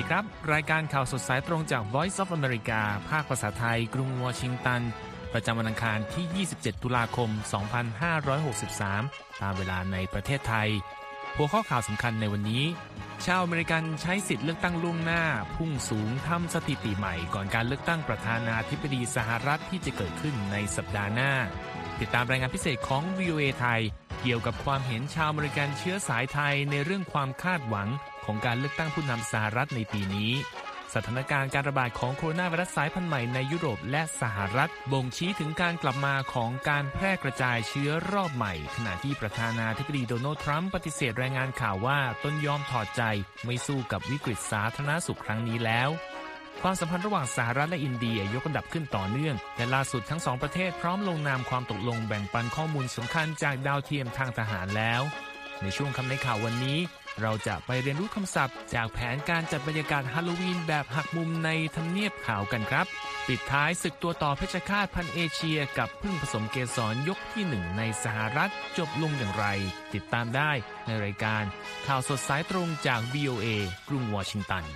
ดีครับรายการข่าวสดสายตรงจาก Voice of America ภาคภาษาไทยกรุงวอชิงตันประจำวันอังคารที่ 27 ตุลาคม 2563 ตามเวลาในประเทศไทยหัวข้อข่าวสำคัญในวันนี้ชาวอเมริกันใช้สิทธิ์เลือกตั้งล่วงหน้าพุ่งสูงทำสถิติใหม่ก่อนการเลือกตั้งประธานาธิบดีสหรัฐที่จะเกิดขึ้นในสัปดาห์หน้าติดตามรายงานพิเศษของ VOA ไทยเกี่ยวกับความเห็นชาวอเมริกันเชื้อสายไทยในเรื่องความคาดหวังของการเลือกตั้งผู้นำสหรัฐในปีนี้สถานการณ์การระบาดของโคโรนาไวรัสสายพันธุ์ใหม่ในยุโรปและสหรัฐบ่งชี้ถึงการกลับมาของการแพร่กระจายเชื้อรอบใหม่ขณะที่ประธานาธิบดีโดนัลด์ทรัมป์ปฏิเสธรายงานข่าวว่าตนยอมถอดใจไม่สู้กับวิกฤตสาธารณสุขครั้งนี้แล้วความสัมพันธ์ระหว่างสหรัฐและอินเดียยกระดับขึ้นต่อเนื่องและล่าสุดทั้งสองประเทศพร้อมลงนามความตกลงแบ่งปันข้อมูลสำคัญจากดาวเทียมทางทหารแล้วในช่วงคำในข่าววันนี้เราจะไปเรียนรู้คำศัพท์จากแผนการจัดบรรยากาศฮาโลวีนแบบหักมุมในทำเนียบขาวกันครับปิดท้ายศึกตัวต่อเพชฌฆาตพันธุ์เอเชียกับผึ้งผสมเกสรยกที่1ในสหรัฐจบลงอย่างไรติดตามได้ในรายการข่าวสดสายตรงจาก VOA กรุงวอชิงตัน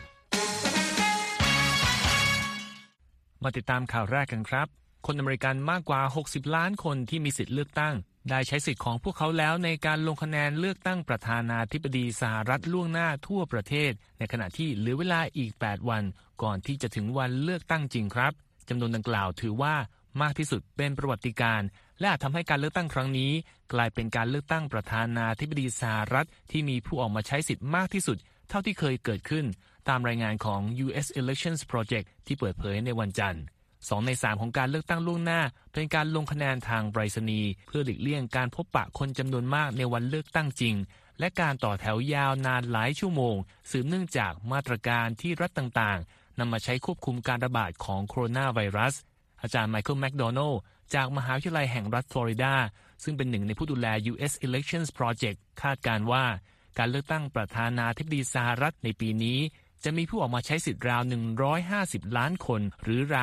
มาติดตามข่าวแรกกันครับคนอเมริกันมากกว่า60ล้านคนที่มีสิทธิ์เลือกตั้งได้ใช้สิทธิ์ของพวกเขาแล้วในการลงคะแนนเลือกตั้งประธานาธิบดีสหรัฐล่วงหน้าทั่วประเทศในขณะที่เหลือเวลาอีก8วันก่อนที่จะถึงวันเลือกตั้งจริงครับจำนวนดังกล่าวถือว่ามากที่สุดเป็นประวัติการณ์และอาจทำให้การเลือกตั้งครั้งนี้กลายเป็นการเลือกตั้งประธานาธิบดีสหรัฐที่มีผู้ออกมาใช้สิทธิ์มากที่สุดเท่าที่เคยเกิดขึ้นตามรายงานของ U.S. Elections Project ที่เปิดเผยในวันจันทร์2 ใน 3ของการเลือกตั้งล่วงหน้าเป็นการลงคะแนนทางไปรษณีย์เพื่อหลีกเลี่ยงการพบปะคนจำนวนมากในวันเลือกตั้งจริงและการต่อแถวยาวนานหลายชั่วโมงสืบเนื่องจากมาตรการที่รัฐต่างๆนำมาใช้ควบคุมการระบาดของโคโรนาไวรัสอาจารย์ไมเคิลแมคโดนัลด์จากมหาวิทยาลัยแห่งรัฐฟลอริดาซึ่งเป็นหนึ่งในผู้ดูแล U.S. Elections Project คาดการณ์ว่าการเลือกตั้งประธานาธิบดีสหรัฐในปีนี้จะมีผู้ออกมาใช้สิทธิ์ราว150ล้านคนหรือราว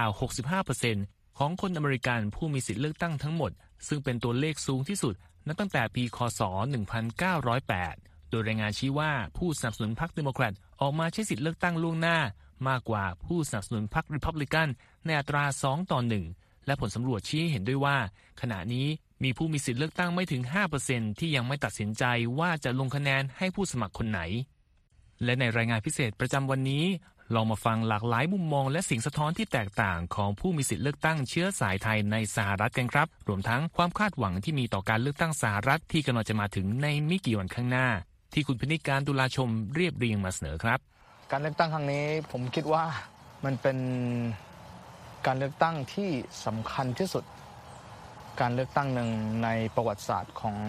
65% ของคนอเมริกันผู้มีสิทธิ์เลือกตั้งทั้งหมดซึ่งเป็นตัวเลขสูงที่สุดนับตั้งแต่ปีคศ1908โดยรายงานชี้ว่าผู้สนับสนุนพรรคเดโมแครตออกมาใช้สิทธิ์เลือกตั้งล่วงหน้ามากกว่าผู้สนับสนุนพรรครีพับลิกันในอัตรา2-1และผลสำรวจชี้เห็นด้วยว่าขณะนี้มีผู้มีสิทธิ์เลือกตั้งไม่ถึง 5% ที่ยังไม่ตัดสินใจว่าจะลงคะแนนให้ผู้สมัครคนไหนและในรายงานพิเศษประจำวันนี้ลองมาฟังหลากหลายมุมมองและสิ่งสะท้อนที่แตกต่างของผู้มีสิทธิ์เลือกตั้งเชื้อสายไทยในสหรัฐกันครับรวมทั้งความคาดหวังที่มีต่อการเลือกตั้งสหรัฐที่กำลังจะมาถึงในไม่กี่วันข้างหน้าที่คุณพนิการตุลาชมเรียบเรียงมาเสนอครับการเลือกตั้งครั้งนี้ผมคิดว่ามันเป็นการเลือกตั้งที่สำคัญที่สุดการเลือกตั้งหนึ่งในประวัติศาสตร์ของ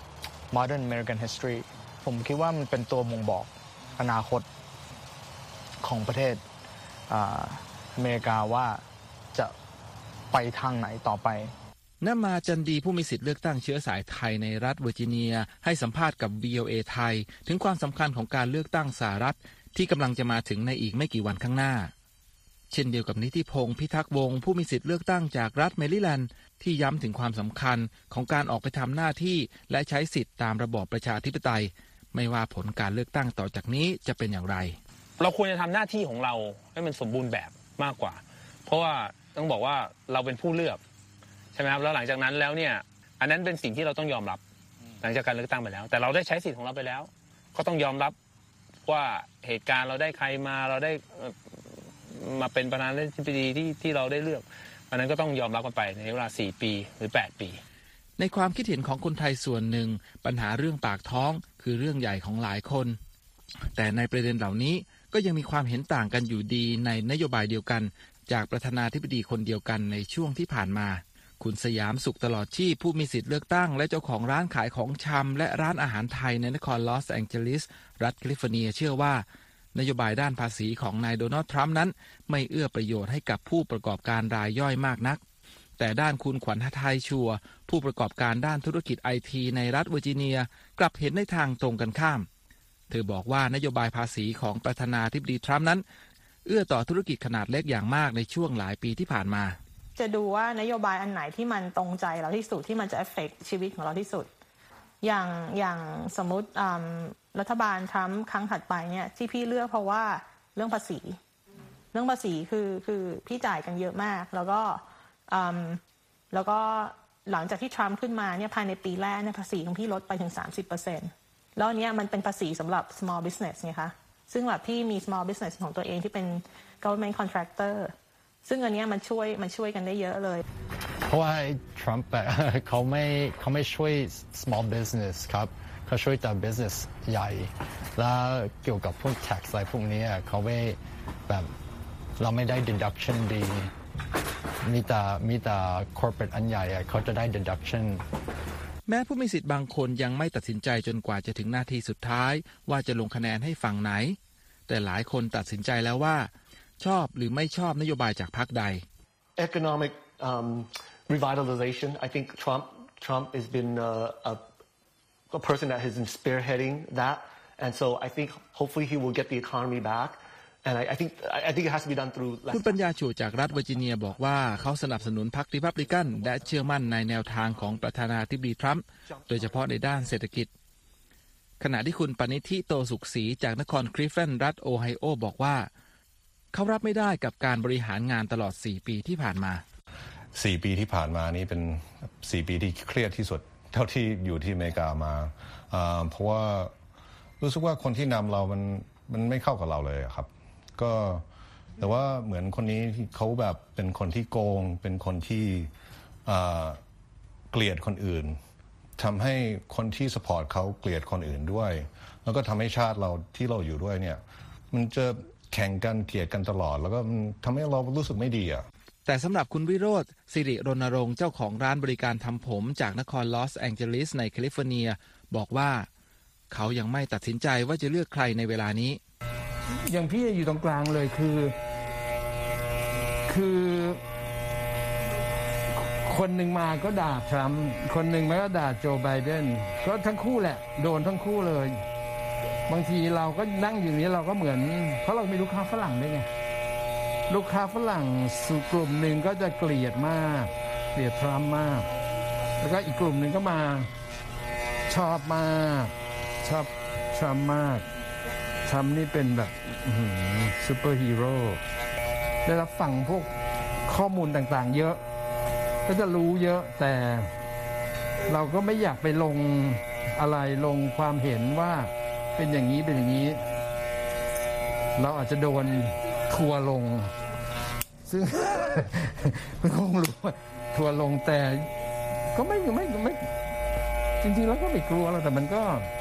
Modern American History ผมคิดว่ามันเป็นตัวบ่งบอกอนาคตของประเทศอเมริกาว่าจะไปทางไหนต่อไปนมาจันดีผู้มีสิทธิ์เลือกตั้งเชื้อสายไทยในรัฐเวอร์จิเนียให้สัมภาษณ์กับ VOA ไทยถึงความสำคัญของการเลือกตั้งสหรัฐที่กำลังจะมาถึงในอีกไม่กี่วันข้างหน้าเช่นเดียวกับนิติพงษ์พิทักษ์วงศ์ผู้มีสิทธิ์เลือกตั้งจากรัฐแมริแลนด์ที่ย้ำถึงความสำคัญของการออกไปทำหน้าที่และใช้สิทธิ์ตามระบอบประชาธิปไตยไม่ว่าผลการเลือกตั้งต่อจากนี้จะเป็นอย่างไรเราควรจะทำหน้าที่ของเราให้มันสมบูรณ์แบบมากกว่าเพราะว่าต้องบอกว่าเราเป็นผู้เลือกใช่ไหมครับแล้วหลังจากนั้นแล้วเนี่ยอันนั้นเป็นสิ่งที่เราต้องยอมรับหลังจากการเลือกตั้งไปแล้วแต่เราได้ใช้สิทธิ์ของเราไปแล้วก็ต้องยอมรับว่าเหตุการณ์เราได้ใครมาเราได้มาเป็นประธานาธิบดีที่เราได้เลือกอันนั้นก็ต้องยอมรับกันไปในเวลา4ปีหรือ8ปีในความคิดเห็นของคนไทยส่วนหนึ่งปัญหาเรื่องปากท้องคือเรื่องใหญ่ของหลายคนแต่ในประเด็นเหล่านี้ก็ยังมีความเห็นต่างกันอยู่ดีในนโยบายเดียวกันจากประธานาธิบดีคนเดียวกันในช่วงที่ผ่านมาคุณสยามสุขตลอดชีพผู้มีสิทธิ์เลือกตั้งและเจ้าของร้านขายของชำและร้านอาหารไทยในนครลอสแองเจลิสรัฐแคลิฟอร์เนียเชื่อว่านโยบายด้านภาษีของนายโดนัลด์ทรัมป์นั้นไม่เอื้อประโยชน์ให้กับผู้ประกอบการรายย่อยมากนักแต่ด้านคุณขวัญไทยชัวผู้ประกอบการด้านธุรกิจไอทีในรัฐเวอร์จิเนียกลับเห็นในทางตรงกันข้ามเธอบอกว่านโยบายภาษีของประธานาธิบดีทรัมป์นั้นเอื้อต่อธุรกิจขนาดเล็กอย่างมากในช่วงหลายปีที่ผ่านมาจะดูว่านโยบายอันไหนที่มันตรงใจเราที่สุดที่มันจะเอฟเฟกต์ชีวิตของเราที่สุดอย่างสมมุติรัฐบาลทรัมป์ครั้งถัดไปเนี่ยที่พี่เลือกเพราะว่าเรื่องภาษีคือพี่จ่ายกันเยอะมากแล้วก็หลังจากที่ทรัมป์ขึ้นมาเนี่ยภายในปีแรกเนี่ยภาษีของพี่ลดไปถึง 30%แล้วเนี้ยมันเป็นภาษีสำหรับ small business ไงคะซึ่งแบบพี่มี small business ของตัวเองที่เป็น government contractor ซึ่งอันเนี้ยมันช่วยกันได้เยอะเลยเพราะว่าทรัมป์เขาไม่ช่วย small business ครับเขาช่วยแต่ business ใหญ่แล้วเกี่ยวกับพวก tax อะไรพวกนี้เขาไม่แบบเราไม่ได้ deduction ดีมีแต่ corporate อันใหญ่เขาจะได้ deduction แม้ผู้มีสิทธิ์บางคนยังไม่ตัดสินใจจนกว่าจะถึงนาทีสุดท้ายว่าจะลงคะแนนให้ฝั่งไหนแต่หลายคนตัดสินใจแล้วว่าชอบหรือไม่ชอบนโยบายจากพรรคใด Economic revitalization. I think Trump has been a person that has been spearheading that, and so I think hopefully he will get the economy back. And I think it has to be done through. คุณปัญญาชูจากรัฐเวอร์จิเนียบอกว่าเขาสนับสนุนพรรครีพับลิกันและเชื่อมั่นในแนวทางของประธานาธิบดีทรัมป์โดยเฉพาะในด้านเศรษฐกิจขณะที่คุณปณิธิโตสุขศรีจากนครคลิฟแลนด์รัฐโอไฮโอบอกว่าเขารับไม่ได้กับการบริหารงานตลอด4 ปีที่ผ่านมา 4 ปีที่ผ่านมานี้เป็น4 ปีที่เครียดที่สุดเท่าที่อยู่ที่อเมริกามาเพราะว่ารู้สึกว่าคนที่นำเรามันไม่เข้ากับเราเลยครับก็แต่ว่าเหมือนคนนี้เขาแบบเป็นคนที่โกงเป็นคนที่เกลียดคนอื่นทำให้คนที่สปอร์ตเขาเกลียดคนอื่นด้วยแล้วก็ทำให้ชาติเราที่เราอยู่ด้วยเนี่ยมันจะแข่งกันเกลียดกันตลอดแล้วก็ทำให้เรารู้สึกไม่ดีอ่ะแต่สำหรับคุณวิโรจน์สิริรณรงค์เจ้าของร้านบริการทำผมจากนครลอสแองเจลิสในแคลิฟอร์เนียบอกว่าเขายังไม่ตัดสินใจว่าจะเลือกใครในเวลานี้อย่างพี่อยู่ตรงกลางเลยคือคนหนึ่งมาก็ด่าทรัมป์คนหนึ่งมาก็ด่าโจไบเดนก็ทั้งคู่แหละโดนทั้งคู่เลยบางทีเราก็นั่งอยู่นี้เราก็เหมือนเพราะเรามีลูกค้าฝรั่งด้วยไงลูกค้าฝรั่งสู่กลุ่มหนึ่งก็จะเกลียดมากเกลียดทรัมป์มากแล้วก็อีกกลุ่มหนึ่งก็มาชอบมากชอบทรัมป์มากทรัมป์นี่เป็นแบบซูเปอร์ฮีโร่ได้รับฟังพวกข้อมูลต่างๆเยอะก็จะรู้เยอะแต่เราก็ไม่อยากไปลงอะไรลงความเห็นว่าเป็นอย่างนี้เป็นอย่างนี้เราอาจจะโดนทัวร์ลงซึ่ง มันคงรู้ว่าทัวร์ลงแต่ก็ไม่จริงๆแล้วก็ไม่กลัวแล้วแต่มันก็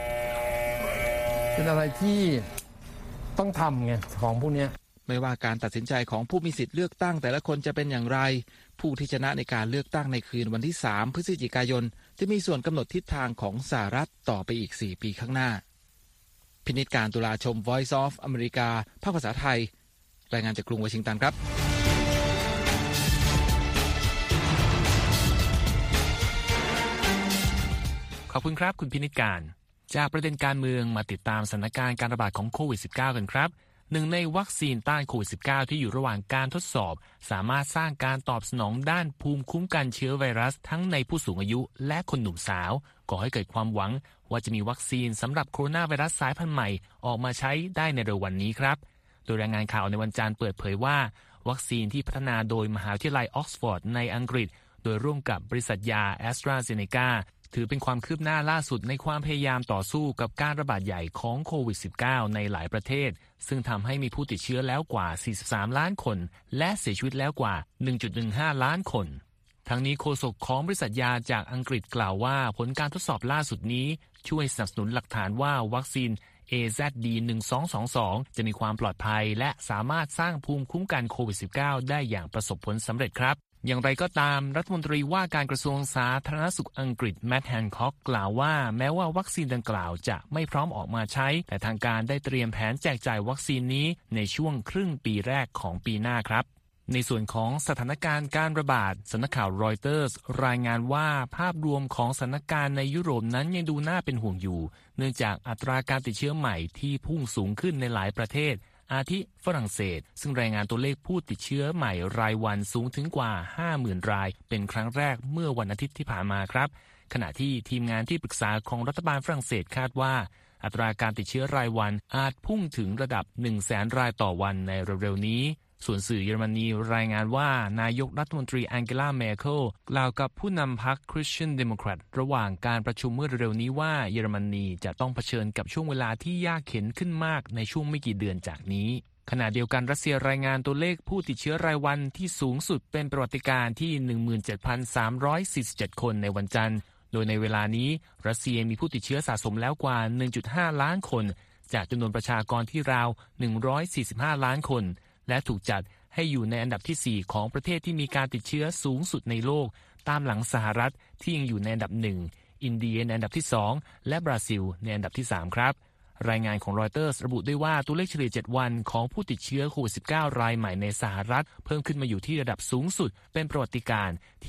เป็นอะไรที่ต้องทำไงของพวกนี้ไม่ว่าการตัดสินใจของผู้มีสิทธิ์เลือกตั้งแต่ละคนจะเป็นอย่างไรผู้ที่ชนะในการเลือกตั้งในคืนวันที่3 พฤศจิกายนจะมีส่วนกำหนดทิศทางของสหรัฐต่อไปอีก4 ปีข้างหน้าพินิจการตุลาชม Voice of America ภาคภาษาไทยรายงานจากกรุงวอชิงตันครับขอบคุณครับคุณพินิจการจากประเด็นการเมืองมาติดตามสถานการณ์การระบาดของโควิด -19 กันครับหนึ่งในวัคซีนต้านโควิด -19 ที่อยู่ระหว่างการทดสอบสามารถสร้างการตอบสนองด้านภูมิคุ้มกันเชื้อไวรัสทั้งในผู้สูงอายุและคนหนุ่มสาวก่อให้เกิดความหวังว่าจะมีวัคซีนสำหรับโคโรนาไวรัสสายพันธุ์ใหม่ออกมาใช้ได้ในเร็ววันนี้ครับโดยรายงานข่าวในวันจันทร์เปิดเผยว่าวัคซีนที่พัฒนาโดยมหาวิทยาลัยออกซฟอร์ดในอังกฤษโดยร่วมกับบริษัทยาแอสตราเซเนกาถือเป็นความคืบหน้าล่าสุดในความพยายามต่อสู้กับการระบาดใหญ่ของโควิด -19 ในหลายประเทศซึ่งทำให้มีผู้ติดเชื้อแล้วกว่า43ล้านคนและเสียชีวิตแล้วกว่า 1.15 ล้านคนทั้งนี้โฆษกของบริษัทยาจากอังกฤษกล่าวว่าผลการทดสอบล่าสุดนี้ช่วยสนับสนุนหลักฐานว่าวัคซีน AZD1222 จะมีความปลอดภัยและสามารถสร้างภูมิคุ้มกันโควิด -19 ได้อย่างประสบผลสำเร็จครับอย่างไรก็ตามรัฐมนตรีว่าการกระทรวงสาธารณสุขอังกฤษแมตต์ แฮนค็อกกล่าวว่าแม้ว่าวัคซีนดังกล่าวจะไม่พร้อมออกมาใช้แต่ทางการได้เตรียมแผนแจกจ่ายวัคซีนนี้ในช่วงครึ่งปีแรกของปีหน้าครับในส่วนของสถานการณ์การระบาดสำนักข่าวรอยเตอร์สรายงานว่าภาพรวมของสถานการณ์ในยุโรปนั้นยังดูน่าเป็นห่วงอยู่เนื่องจากอัตราการติดเชื้อใหม่ที่พุ่งสูงขึ้นในหลายประเทศอาทิฝรั่งเศสซึ่งรายงานตัวเลขผู้ติดเชื้อใหม่รายวันสูงถึงกว่า 50,000 รายเป็นครั้งแรกเมื่อวันอาทิตย์ที่ผ่านมาครับขณะที่ทีมงานที่ปรึกษาของรัฐบาลฝรั่งเศสคาดว่าอัตราการติดเชื้อรายวันอาจพุ่งถึงระดับ 100,000 รายต่อวันในเร็วๆนี้ส่วนสื่อเยอรมนีรายงานว่านายกรัฐมนตรีแองเกลา เมเคิลกล่าวกับผู้นำพรรค Christian Democrat ระหว่างการประชุมเมื่อเร็วๆนี้ว่าเยอรมนีจะต้องเผชิญกับช่วงเวลาที่ยากเข็ญขึ้นมากในช่วงไม่กี่เดือนจากนี้ขณะเดียวกันรัสเซียรายงานตัวเลขผู้ติดเชื้อรายวันที่สูงสุดเป็นประวัติการณ์ที่ 17,347 คนในวันจันทร์โดยในเวลานี้รัสเซียมีผู้ติดเชื้อสะสมแล้วกว่า 1.5 ล้านคนจากจำนวนประชากรที่ราว 145 ล้านคนและถูกจัดให้อยู่ในอันดับที่ 4 ของประเทศที่มีการติดเชื้อสูงสุดในโลกตามหลังสหรัฐที่ยังอยู่ในอันดับ 1 อินเดียในอันดับที่ 2 และบราซิลในอันดับที่ 3 ครับรายงานของรอยเตอร์สระบุด้วยว่าตัวเลขเฉลี่ย 7 วันของผู้ติดเชื้อโควิด -19 รายใหม่ในสหรัฐเพิ่มขึ้นมาอยู่ที่ระดับสูงสุดเป็นประวัติการณ์ที่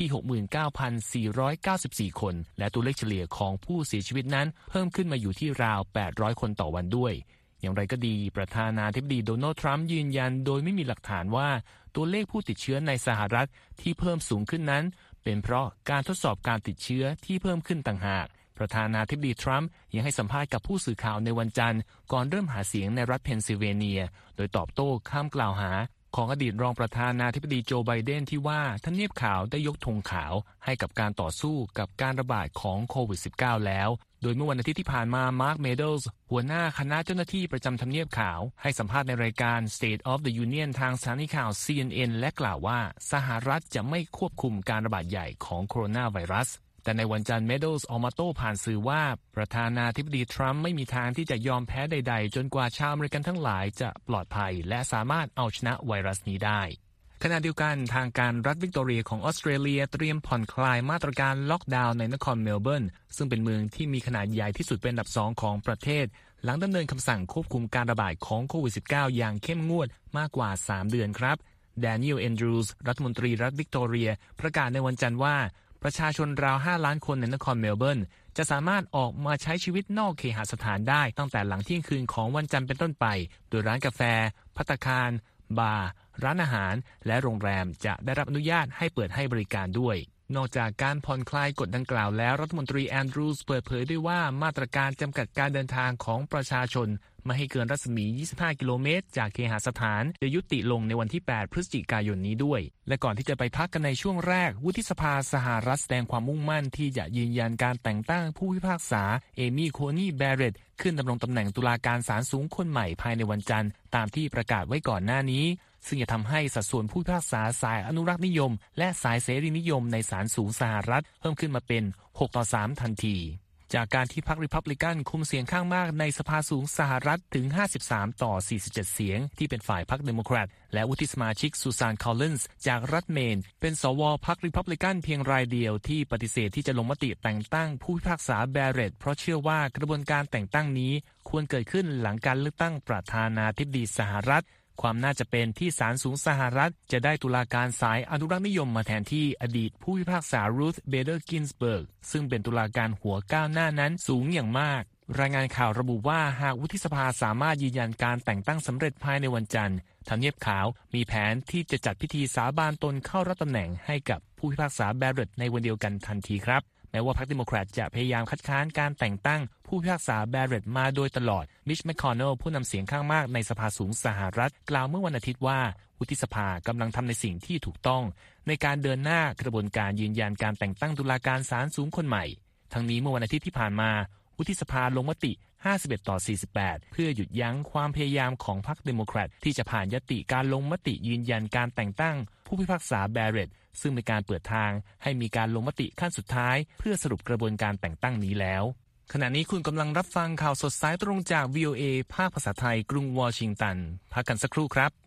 69,494 คนและตัวเลขเฉลี่ยของผู้เสียชีวิตนั้นเพิ่มขึ้นมาอยู่ที่ราว 800 คนต่อวันด้วยอย่างไรก็ดีประธานาธิบดีโดนัลด์ทรัมป์ยืนยันโดยไม่มีหลักฐานว่าตัวเลขผู้ติดเชื้อในสหรัฐที่เพิ่มสูงขึ้นนั้นเป็นเพราะการทดสอบการติดเชื้อที่เพิ่มขึ้นต่างหากประธานาธิบดีทรัมป์ยังให้สัมภาษณ์กับผู้สื่อข่าวในวันจันทร์ก่อนเริ่มหาเสียงในรัฐเพนซิลเวเนียโดยตอบโต้คำกล่าวหาของอดีตรองประธานาธิบดีโจไบเดนที่ว่าทำเนียบขาวได้ยกธงขาวให้กับการต่อสู้กับการระบาดของโควิด -19 แล้วโดยเมื่อวันอาทิตย์ที่ผ่านมามาร์ค เมโดลส์หัวหน้าคณะเจ้าหน้าที่ประจำทำเนียบขาวให้สัมภาษณ์ในรายการ State of the Union ทางสถานีข่าว CNN และกล่าวว่าสหรัฐจะไม่ควบคุมการระบาดใหญ่ของโคโรนาไวรัสแต่ในวันจันทร์เมโดลส์ออกมาโต้ผ่านสื่อว่าประธานาธิบดีทรัมป์ไม่มีทางที่จะยอมแพ้ใดๆจนกว่าชาวอเมริกันทั้งหลายจะปลอดภัยและสามารถเอาชนะไวรัสนี้ได้ขณะเดียวกันทางการรัฐวิกตอเรียของออสเตรเลียเตรียมผ่อนคลายมาตรการล็อกดาวน์ในนครเมลเบิร์นซึ่งเป็นเมืองที่มีขนาดใหญ่ที่สุดเป็นอันดับ 2 ของประเทศหลังดำเนินคำสั่งควบคุมการระบาดของโควิด -19 อย่างเข้มงวดมากกว่า 3 เดือนครับแดเนียล แอนดรูส์รัฐมนตรีรัฐวิกตอเรียประกาศในวันจันทร์ว่าประชาชนราว 5 ล้านคนในนครเมลเบิร์นจะสามารถออกมาใช้ชีวิตนอกเคหสถานได้ตั้งแต่หลังเที่ยงคืนของวันจันทร์เป็นต้นไปโดยร้านกาแฟภัตตาคารบาร์ร้านอาหารและโรงแรมจะได้รับอนุญาตให้เปิดให้บริการด้วยนอกจากการผ่อนคลายกฎดังกล่าวแล้วรัฐมนตรีแอนดรูส์เปิดเผยด้วยว่ามาตรการจำกัดการเดินทางของประชาชนไม่ให้เกินรัศมี 25 กิโลเมตรจากเคหสถานจะยุติลงในวันที่ 8 พฤศจิกายนนี้ด้วยและก่อนที่จะไปพักกันในช่วงแรกวุฒิสภาสหรัฐแสดงความมุ่งมั่นที่จะยืนยันการแต่งตั้งผู้พิพากษาเอมี่โคนี่แบเรตต์ขึ้นดำรงตำแหน่งตุลาการศาลสูงคนใหม่ภายในวันจันทร์ตามที่ประกาศไว้ก่อนหน้านี้ซึ่งจะทำให้สัดส่วนผู้พิพากษาสายอนุรักษ์นิยมและสายเสรีนิยมในศาลสูงสหรัฐเพิ่มขึ้นมาเป็น 6-3 ทันทีจากการที่พรรครีพับลิกันคุมเสียงข้างมากในสภาสูงสหรัฐถึง 53-47 เสียงที่เป็นฝ่ายพรรคเดโมแครตและวุฒิสมาชิกซูซาน คอลลินส์จากรัฐเมนเป็นสวพรรครีพับลิกันเพียงรายเดียวที่ปฏิเสธที่จะลงมติแต่งตั้งผู้พิพากษาแบเรตต์เพราะเชื่อว่ากระบวนการแต่งตั้งนี้ควรเกิดขึ้นหลังการเลือกตั้งประธานาธิบดีสหรัฐความน่าจะเป็นที่ศาลสูงสหรัฐจะได้ตุลาการสายอนุรักษ์นิยมมาแทนที่อดีตผู้พิพากษารูธ เบเดอร์ กินสเบิร์กซึ่งเป็นตุลาการหัวก้าวหน้านั้นสูงอย่างมากรายงานข่าวระบุว่าหากวุฒิสภาสามารถยืนยันการแต่งตั้งสำเร็จภายในวันจันทร์ทำเนียบขาวมีแผนที่จะจัดพิธีสาบานตนเข้ารับตำแหน่งให้กับผู้พิพากษาแบเรตต์ในวันเดียวกันทันทีครับแม้ว่าพรรคเดโมแครตจะพยายามคัดค้านการแต่งตั้งผู้พิพากษาแบเรตต์มาโดยตลอดมิช แมคคอนเนลผู้นำเสียงข้างมากในสภาสูงสหรัฐกล่าวเมื่อวันอาทิตย์ว่าวุฒิสภากำลังทำในสิ่งที่ถูกต้องในการเดินหน้ากระบวนการยืนยันการแต่งตั้งตุลาการศาลสูงคนใหม่ทั้งนี้เมื่อวันอาทิตย์ที่ผ่านมาวุฒิสภาลงมติ51-48เพื่อหยุดยั้งความพยายามของพรรคเดโมแครตที่จะผ่านยติการลงมติยืนยันการแต่งตั้งผู้พิพากษาแบเรตต์ซึ่งเป็นการเปิดทางให้มีการลงมติขั้นสุดท้ายเพื่อสรุปกระบวนการแต่งตั้งนี้แล้วขณะนี้คุณกำลังรับฟังข่าวสดสายตรงจาก VOA ภาคภาษาไทยกรุงวอชิงตันพักกันสักครู่ครับ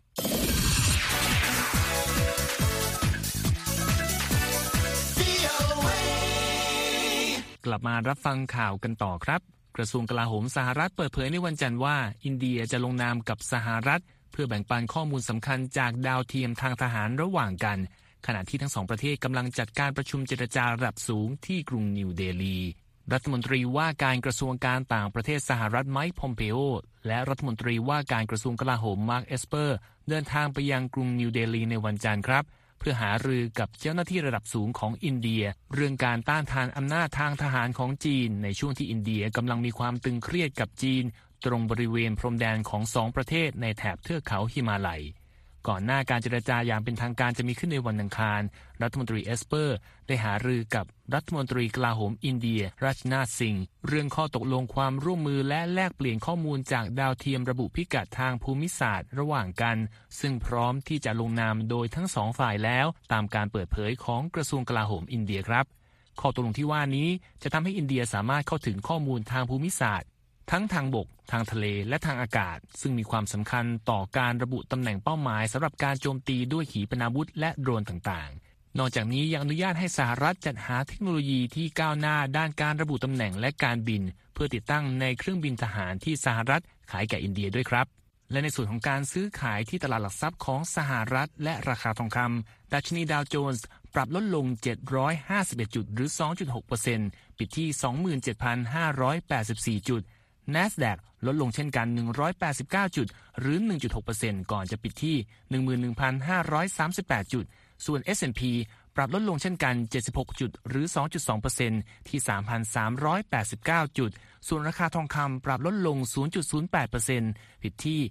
กลับมารับฟังข่าวกันต่อครับกระทรวงกลาโหมสหรัฐเปิดเผยในวันจันทร์ว่าอินเดียจะลงนามกับสหรัฐเพื่อแบ่งปันข้อมูลสำคัญจากดาวเทียมทางทหารระหว่างกันขณะที่ทั้งสองประเทศกำลังจัดการประชุมเจรจาระดับสูงที่กรุงนิวเดลีรัฐมนตรีว่าการกระทรวงการต่างประเทศสหรัฐไมค์ พอมเปโอและรัฐมนตรีว่าการกระทรวงกลาโหมมาร์ค เอสเปอร์เดินทางไปยังกรุงนิวเดลีในวันจันทร์ครับเพื่อหารือกับเจ้าหน้าที่ระดับสูงของอินเดียเรื่องการต้านทานอำนาจทางทหารของจีนในช่วงที่อินเดียกำลังมีความตึงเครียดกับจีนตรงบริเวณพรมแดนของสองประเทศในแถบเทือกเขาหิมาลัยก่อนหน้าการเจรจาอย่างเป็นทางการจะมีขึ้นในวันอังคารรัฐมนตรีเอสเปอร์ได้หารือกับรัฐมนตรีกลาโหมอินเดียราชนาธสิงห์เรื่องข้อตกลงความร่วมมือและแลกเปลี่ยนข้อมูลจากดาวเทียมระบุพิกัดทางภูมิศาสตร์ระหว่างกันซึ่งพร้อมที่จะลงนามโดยทั้งสองฝ่ายแล้วตามการเปิดเผยของกระทรวงกลาโหมอินเดียครับข้อตกลงที่ว่านี้จะทำให้อินเดียสามารถเข้าถึงข้อมูลทางภูมิศาสตร์ทั้งทางบกทางทะเลและทางอากาศซึ่งมีความสำคัญต่อการระบุตำแหน่งเป้าหมายสำหรับการโจมตีด้วยขีปนาวุธและโดรนต่างๆนอกจากนี้ยังอนุญาตให้สหรัฐจัดหาเทคโนโลยีที่ก้าวหน้าด้านการระบุตำแหน่งและการบินเพื่อติดตั้งในเครื่องบินทหารที่สหรัฐขายแก่อินเดียด้วยครับและในส่วนของการซื้อขายที่ตลาดหลักทรัพย์ของสหรัฐและราคาทองคำดัชนีดาวโจนส์ปรับลดลง751จุดหรือ 2.6% ปิดที่ 27,584 จุดNASDAQ ลดลงเช่นกัน189จุดหรือ 1.6% ก่อนจะปิดที่ 11,538 จุดส่วน S&P ปรับลดลงเช่นกัน76จุดหรือ 2.2% ที่ 3,389 จุดส่วนราคาทองคำปรับลดลง 0.08% ปิดที่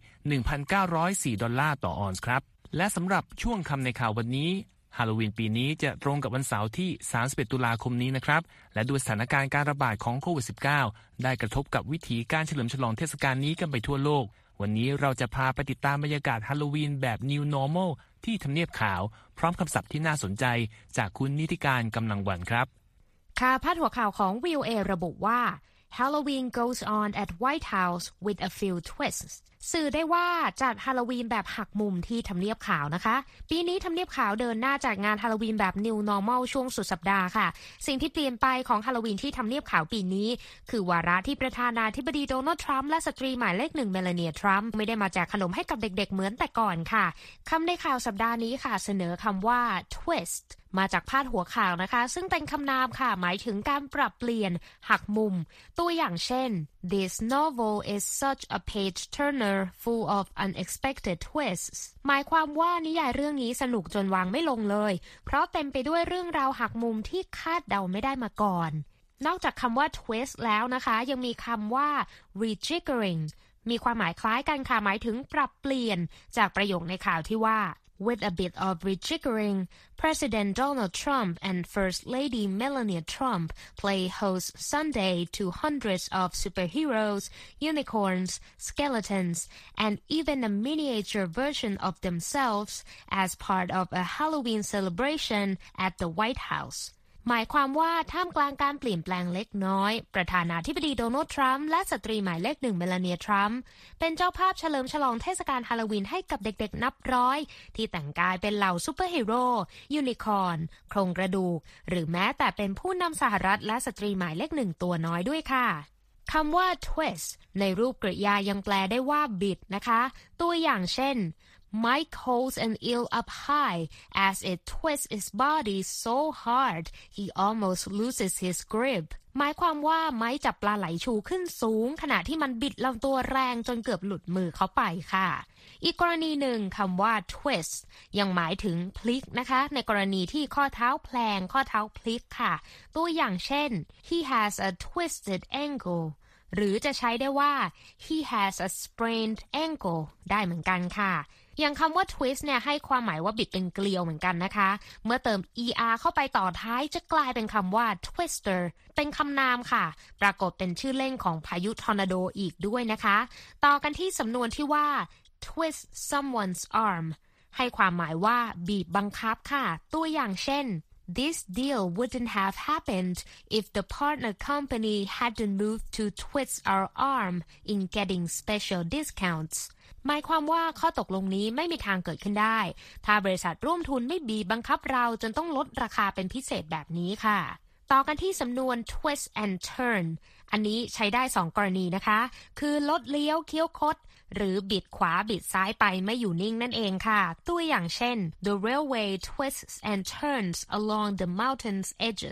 1,904 ดอลลาร์ต่อออนซ์ครับและสำหรับช่วงคำในข่าววันนี้ฮาโลวีนปีนี้จะตรงกับวันเสาร์ที่31ตุลาคมนี้นะครับและด้วยสถานการณ์การระบาดของโควิด -19 ได้กระทบกับวิถีการเฉลิมฉลองเทศกาลนี้กันไปทั่วโลกวันนี้เราจะพาไปติดตามบรรยากาศฮาโลวีนแบบ New Normal ที่ทำเนียบขาวพร้อมคำศัพท์ที่น่าสนใจจากคุณนิติการกำลังวันครับค่ะพาดหัวข่าวของ VOA ระบุว่า Halloween goes on at White House with a few twistsสื่อได้ว่าจัดฮาโลวีนแบบหักมุมที่ทำเนียบขาวนะคะปีนี้ทำเนียบขาวเดินหน้าจัดงานฮาโลวีนแบบ New Normal ช่วงสุดสัปดาห์ค่ะสิ่งที่เปลี่ยนไปของฮาโลวีนที่ทำเนียบขาวปีนี้คือวาระที่ประธานาธิบดีโดนัลด์ทรัมป์และสตรีหมายเลข1เมลานีทรัมป์ไม่ได้มาแจกขนมให้กับเด็กๆเหมือนแต่ก่อนค่ะคำในข่าวสัปดาห์นี้ค่ะเสนอคำว่า twist มาจากพาดหัวข่าวนะคะซึ่งเป็นคำนามค่ะหมายถึงการปรับเปลี่ยนหักมุมตัวอย่างเช่น This novel is such a page turner full of unexpected twists หมายความว่านิยายเรื่องนี้สนุกจนวางไม่ลงเลยเพราะเต็มไปด้วยเรื่องราวหักมุมที่คาดเดาไม่ได้มาก่อนนอกจากคำว่า twist แล้วนะคะยังมีคำว่า rejiggering มีความหมายคล้ายกันค่ะหมายถึงปรับเปลี่ยนจากประโยคในข่าวที่ว่าWith a bit of rejiggering, President Donald Trump and First Lady Melania Trump play host Sunday to hundreds of superheroes, unicorns, skeletons, and even a miniature version of themselves as part of a Halloween celebration at the White House.หมายความว่าท่ามกลางการเปลี่ยนแปลงเล็กน้อยประธานาธิบดีโดนัลด์ทรัมป์และสตรีหมายเลข1เมลานีทรัมป์เป็นเจ้าภาพเฉลิมฉลองเทศกาลฮาโลวีนให้กับเด็กๆนับร้อยที่แต่งกายเป็นเหล่าซูเปอร์ฮีโร่ยูนิคอร์นโครงกระดูกหรือแม้แต่เป็นผู้นำสหรัฐและสตรีหมายเลข1ตัวน้อยด้วยค่ะคำว่า twist ในรูปกริยายังแปลได้ว่าบิดนะคะตัวอย่างเช่นMike holds an eel up high as it twists its body so hard he almost loses his grip หมายความว่าไม้จับปลาไหลชูขึ้นสูงขณะที่มันบิดลำตัวแรงจนเกือบหลุดมือเขาไปค่ะอีกกรณีหนึ่งคำว่า twist ยังหมายถึงพลิกนะคะในกรณีที่ข้อเท้าแพลงข้อเท้าพลิกค่ะตัวอย่างเช่น he has a twisted ankle หรือจะใช้ได้ว่า he has a sprained ankle ได้เหมือนกันค่ะอย่างคำว่า twist เนี่ยให้ความหมายว่าบิดเป็นเกลียวเหมือนกันนะคะเมื่อเติม er เข้าไปต่อท้ายจะกลายเป็นคำว่า twister เป็นคำนามค่ะปรากฏเป็นชื่อเล่นของพายุทอร์นาโดอีกด้วยนะคะต่อกันที่สำนวนที่ว่า twist someone's arm ให้ความหมายว่าบีบบังคับค่ะตัวอย่างเช่นThis deal wouldn't have happened if the partner company hadn't moved to twist our arm in getting special discounts หมายความว่าข้อตกลงนี้ไม่มีทางเกิดขึ้นได้ถ้าบริษัทร่วมทุนไม่บีบบังคับเราจนต้องลดราคาเป็นพิเศษแบบนี้ค่ะต่อกันที่สำนวน twist and turn อันนี้ใช้ได้2กรณีนะคะคือลดเลี้ยวเคี้ยวคดหรือบิดขวาบิดซ้ายไปไม่อยู่นิ่งนั่นเองค่ะตัวอย่างเช่น The railway twists and turns along the mountain's edges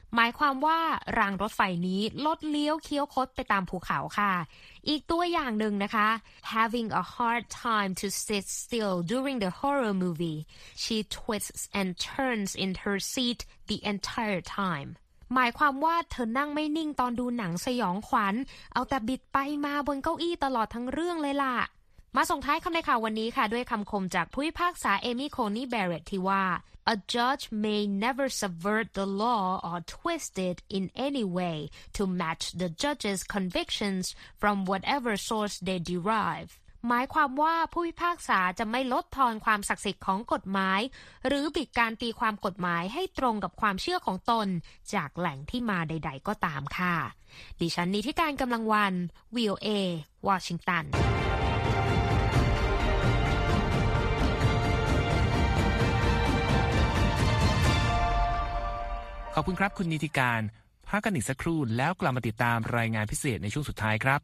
หมายความว่ารางรถไฟนี้ลดเลี้ยวเคี้ยวคดไปตามภูเขาค่ะอีกตัวอย่างหนึ่งนะคะ having a hard time to sit still during the horror movie she twists and turns in her seat the entire time หมายความว่าเธอนั่งไม่นิ่งตอนดูหนังสยองขวัญเอาแต่บิดไปมาบนเก้าอี้ตลอดทั้งเรื่องเลยล่ะมาส่งท้ายคำในข่าววันนี้ค่ะด้วยคำคมจากผู้พิพากษาเอมี่โคนี่แบรเรตที่ว่า A judge may never subvert the law or twist it in any way to match the judge's convictions from whatever source they derive หมายความว่าผู้พิพากษาจะไม่ลดทอนความศักดิ์สิทธิ์ของกฎหมายหรือบิดการตีความกฎหมายให้ตรงกับความเชื่อของตนจากแหล่งที่มาใดๆก็ตามค่ะดิฉันนิติการกำลังวัน VOA วอชิงตันขอบคุณครับคุณนิติการพักกันอีกสักครู่แล้วกลับมาติดตามรายงานพิเศษในช่วงสุดท้ายครับ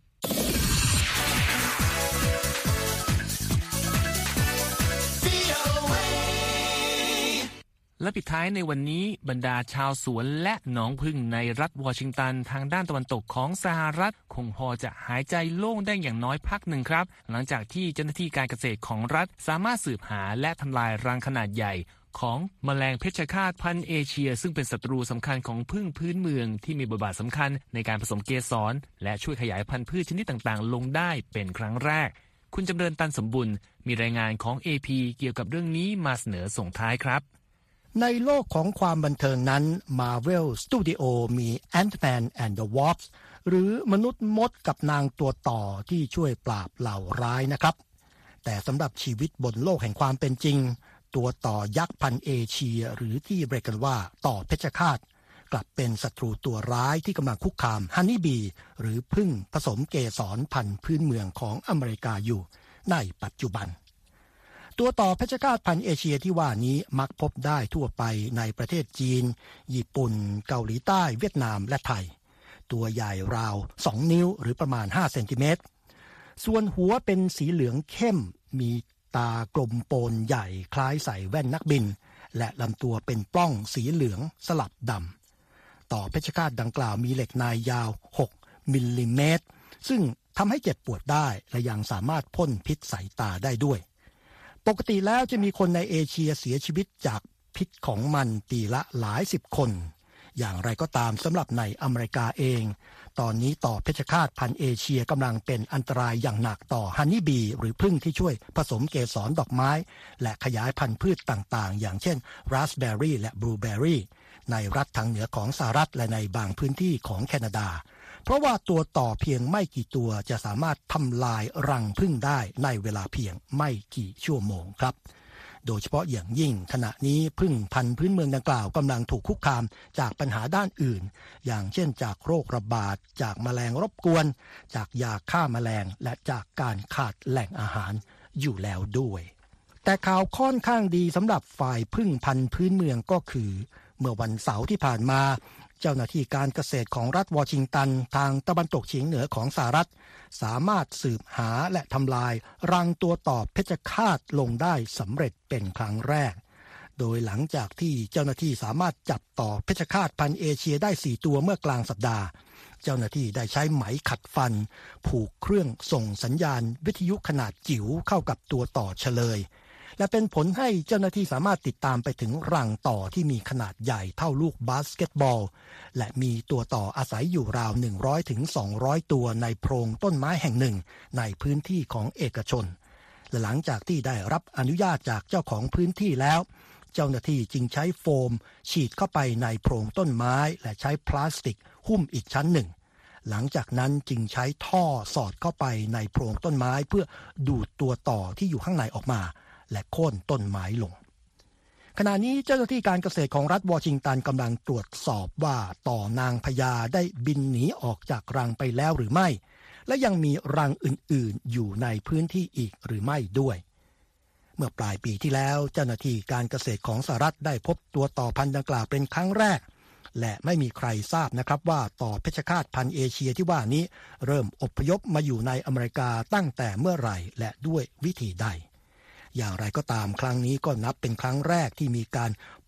และปิดท้ายในวันนี้บรรดาชาวสวนและหนองผึ้งในรัฐวอชิงตันทางด้านตะวันตกของสหรัฐคงพอจะหายใจโล่งได้อย่างน้อยพักหนึ่งครับหลังจากที่เจ้าหน้าที่การเกษตรของรัฐสามารถสืบหาและทำลายรังขนาดใหญ่ของแมลงเพชฌฆาตพันธุ์เอเชียซึ่งเป็นศัตรูสำคัญของผึ้งพื้นเมืองที่มีบทบาทสำคัญในการผสมเกสรและช่วยขยายพันธุ์พืชชนิดต่างๆลงได้เป็นครั้งแรกคุณจำเริญตันสมบุญมีรายงานของ AP เกี่ยวกับเรื่องนี้มาเสนอส่งท้ายครับในโลกของความบันเทิงนั้น Marvel Studio มี Ant-Man and the Wasp หรือมนุษย์มดกับนางตัวต่อที่ช่วยปราบเหล่าร้ายนะครับแต่สำหรับชีวิตบนโลกแห่งความเป็นจริงตัวต่อยักษ์พันธุ์เอเชียหรือที่เรียกกันว่าต่อเพชฌฆาตกลับเป็นศัตรูตัวร้ายที่กำลังคุกคามฮันนี่บีหรือผึ้งผสมเกสรพันธุ์พื้นเมืองของอเมริกาอยู่ในปัจจุบันตัวต่อเพชฌฆาตพันธุ์เอเชียที่ว่านี้มักพบได้ทั่วไปในประเทศจีนญี่ปุ่นเกาหลีใต้เวียดนามและไทยตัวใหญ่ราว2นิ้วหรือประมาณ5เซนติเมตรส่วนหัวเป็นสีเหลืองเข้มมีตากลมโปนใหญ่คล้ายใส่แว่นนักบินและลำตัวเป็นปล้องสีเหลืองสลับดำต่อเพชฌฆาตดังกล่าวมีเหล็กในยาว6มิลลิเมตรซึ่งทำให้เจ็บปวดได้และยังสามารถพ่นพิษใส่ตาได้ด้วยปกติแล้วจะมีคนในเอเชียเสียชีวิตจากพิษของมันปีละหลายสิบคนอย่างไรก็ตามสำหรับในอเมริกาเองตอนนี้ต่อเพชฌฆาตพันธุ์เอเชียกำลังเป็นอันตรายอย่างหนักต่อฮันนี่บีหรือผึ้งที่ช่วยผสมเกสรดอกไม้และขยายพันธุ์พืชต่างๆอย่างเช่นราสแบร์รี่และบลูเบอร์รี่ในรัฐทางเหนือของสหรัฐและในบางพื้นที่ของแคนาดาเพราะว่าตัวต่อเพียงไม่กี่ตัวจะสามารถทำลายรังผึ้งได้ในเวลาเพียงไม่กี่ชั่วโมงครับโดยเฉพาะอย่างยิ่งขณะนี้ผึ้งพันธุ์พื้นเมืองดังกล่าวกำลังถูกคุกคามจากปัญหาด้านอื่นอย่างเช่นจากโรคระบาดจากแมลงรบกวนจากยาฆ่าแมลงและจากการขาดแหล่งอาหารอยู่แล้วด้วยแต่ข่าวค่อนข้างดีสำหรับฝ่ายผึ้งพันธุ์พื้นเมืองก็คือเมื่อวันเสาร์ที่ผ่านมาเจ้าหน้าที่การเกษตรของรัฐวอชิงตันทางตะวันตกเฉียงเหนือของสหรัฐสามารถสืบหาและทำลายรังตัวต่อเพชฌฆาตลงได้สำเร็จเป็นครั้งแรกโดยหลังจากที่เจ้าหน้าที่สามารถจับต่อเพชฌฆาตพันธุ์เอเชียได้4ตัวเมื่อกลางสัปดาห์เจ้าหน้าที่ได้ใช้ไหมขัดฟันผูกเครื่องส่งสัญญาณวิทยุขนาดจิ๋วเข้ากับตัวต่อเฉลยและเป็นผลให้เจ้าหน้าที่สามารถติดตามไปถึงรังต่อที่มีขนาดใหญ่เท่าลูกบาสเกตบอลและมีตัวต่ออาศัยอยู่ราว100ถึง200ตัวในโพรงต้นไม้แห่งหนึ่งในพื้นที่ของเอกชนและหลังจากที่ได้รับอนุญาตจากเจ้าของพื้นที่แล้วเจ้าหน้าที่จึงใช้โฟมฉีดเข้าไปในโพรงต้นไม้และใช้พลาสติกหุ้มอีกชั้นหนึ่งหลังจากนั้นจึงใช้ท่อสอดเข้าไปในโพรงต้นไม้เพื่อดูดตัวต่อที่อยู่ข้างในออกมาและโค่นต้นไม้ลงขณะนี้เจ้าหน้าที่การเกษตรของรัฐวอชิงตันกำลังตรวจสอบว่าต่อนางพญาได้บินหนีออกจากรังไปแล้วหรือไม่และยังมีรังอื่นๆอยู่ในพื้นที่อีกหรือไม่ด้วยเมื่อปลายปีที่แล้วเจ้าหน้าที่การเกษตรของสหรัฐได้พบตัวต่อพันธุ์ดังกล่าวเป็นครั้งแรกและไม่มีใครทราบนะครับว่าต่อเพชฌฆาตพันธุ์เอเชียที่ว่านี้เริ่มอพยพมาอยู่ในอเมริกาตั้งแต่เมื่อไหร่และด้วยวิธีใดอย่างไรก็ตามครั้งนี้ก็นับเป็นครั้งแรกที่มีการพบ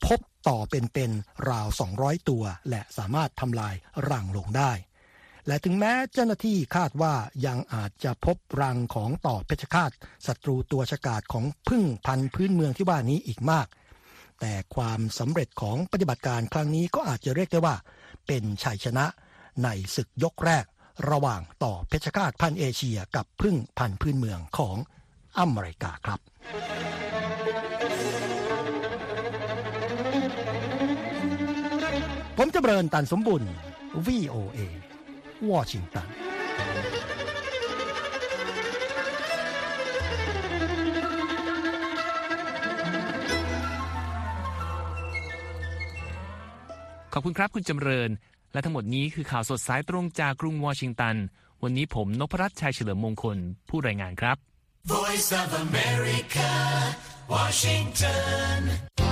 ต่อเป็นราว200ตัวและสามารถทำลายรังลงได้และถึงแม้เจ้าหน้าที่คาดว่ายังอาจจะพบรังของต่อเพชฌฆาตศัตรูตัวฉกาจของผึ้งพันธุ์พื้นเมืองที่ว่านี้อีกมากแต่ความสำเร็จของปฏิบัติการครั้งนี้ก็อาจจะเรียกได้ว่าเป็นชัยชนะในศึกยกแรกระหว่างต่อเพชฌฆาตพันธุ์เอเชียกับผึ้งพันธุ์พื้นเมืองของอเมริกาครับผมจำเริญตันสมบุญ VOA วอชิงตันขอบคุณครับคุณจำเริญและทั้งหมดนี้คือข่าวสดสายตรงจากกรุงวอชิงตันวันนี้ผมนพรัตน์ชัยเฉลิมมงคลผู้รายงานครับ Voice of America, Washington